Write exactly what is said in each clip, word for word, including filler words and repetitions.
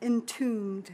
entombed.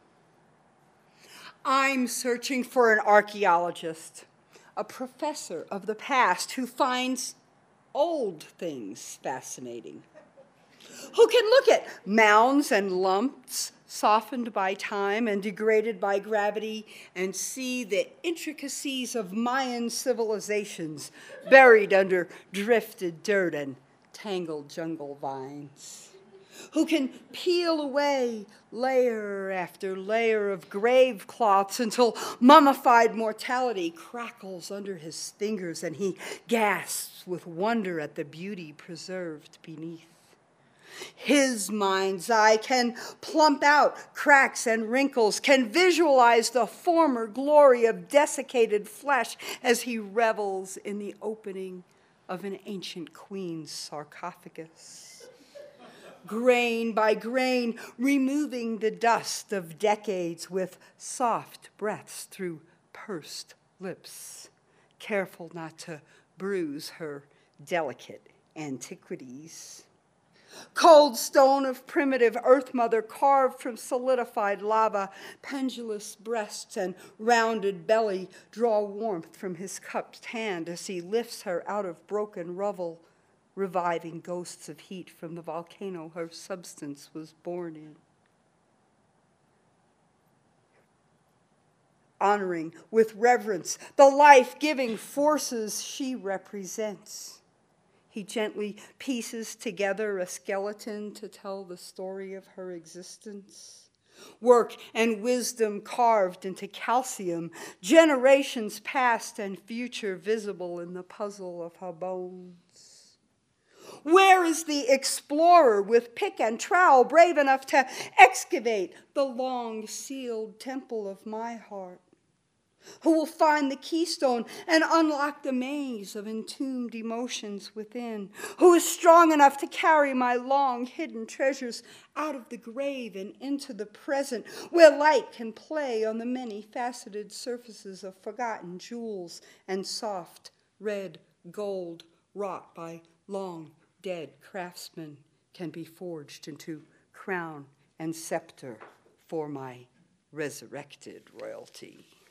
I'm searching for an archaeologist, a professor of the past who finds old things fascinating, who can look at mounds and lumps softened by time and degraded by gravity and see the intricacies of Mayan civilizations buried under drifted dirt and tangled jungle vines, who can peel away layer after layer of grave cloths until mummified mortality crackles under his fingers and he gasps with wonder at the beauty preserved beneath. His mind's eye can plump out cracks and wrinkles, can visualize the former glory of desiccated flesh as he revels in the opening of an ancient queen's sarcophagus. Grain by grain, removing the dust of decades with soft breaths through pursed lips, careful not to bruise her delicate antiquities. Cold stone of primitive earth mother carved from solidified lava, pendulous breasts and rounded belly draw warmth from his cupped hand as he lifts her out of broken rubble, reviving ghosts of heat from the volcano her substance was born in. Honoring with reverence the life-giving forces she represents, he gently pieces together a skeleton to tell the story of her existence. Work and wisdom carved into calcium, generations past and future visible in the puzzle of her bones. Where is the explorer with pick and trowel brave enough to excavate the long sealed temple of my heart? Who will find the keystone and unlock the maze of entombed emotions within? Who is strong enough to carry my long hidden treasures out of the grave and into the present, where light can play on the many faceted surfaces of forgotten jewels and soft red gold wrought by long dead craftsmen can be forged into crown and scepter for my resurrected royalty?